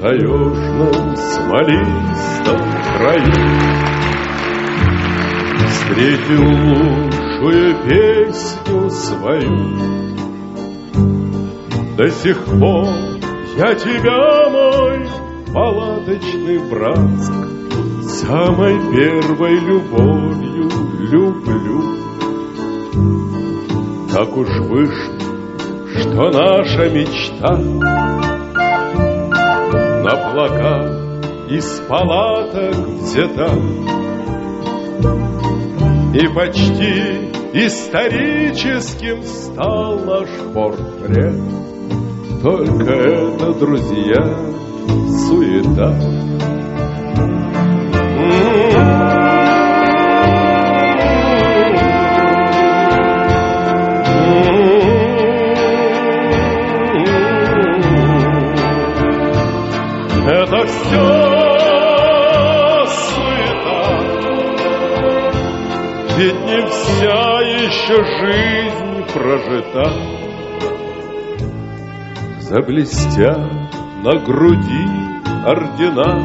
таежном смолистом краю встретил лучшую песню свою. До сих пор я тебя, мой палаточный братск, самой первой любовью люблю. Так уж вышло, что наша мечта на плакат из палаток взята, и почти историческим стал наш портрет. Только это, друзья, суета. Это все суета, ведь не вся еще жизнь прожита. Заблестят на груди ордена,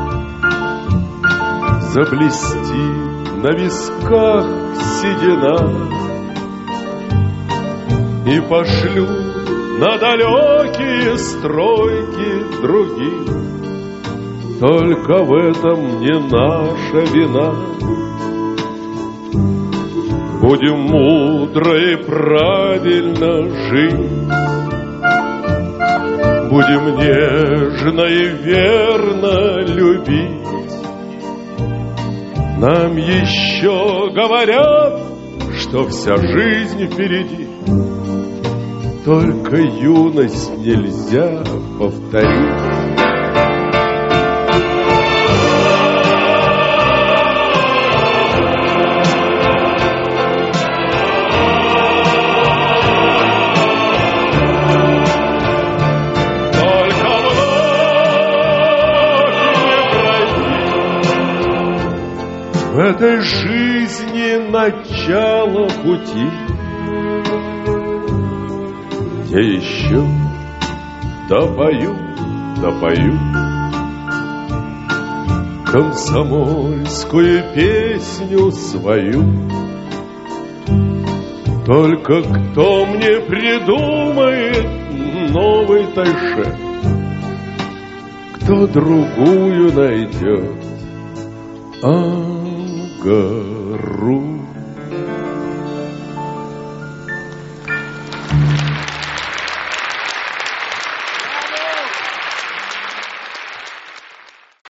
заблестит на висках седина, и пошлю на далекие стройки других. Только в этом не наша вина. Будем мудро и правильно жить, будем нежно и верно любить. Нам еще говорят, что вся жизнь впереди, только юность нельзя повторить. В этой жизни начало пути, где еще допою комсомольскую песню свою. Только кто мне придумает новый тайшет, кто другую найдет Ангару.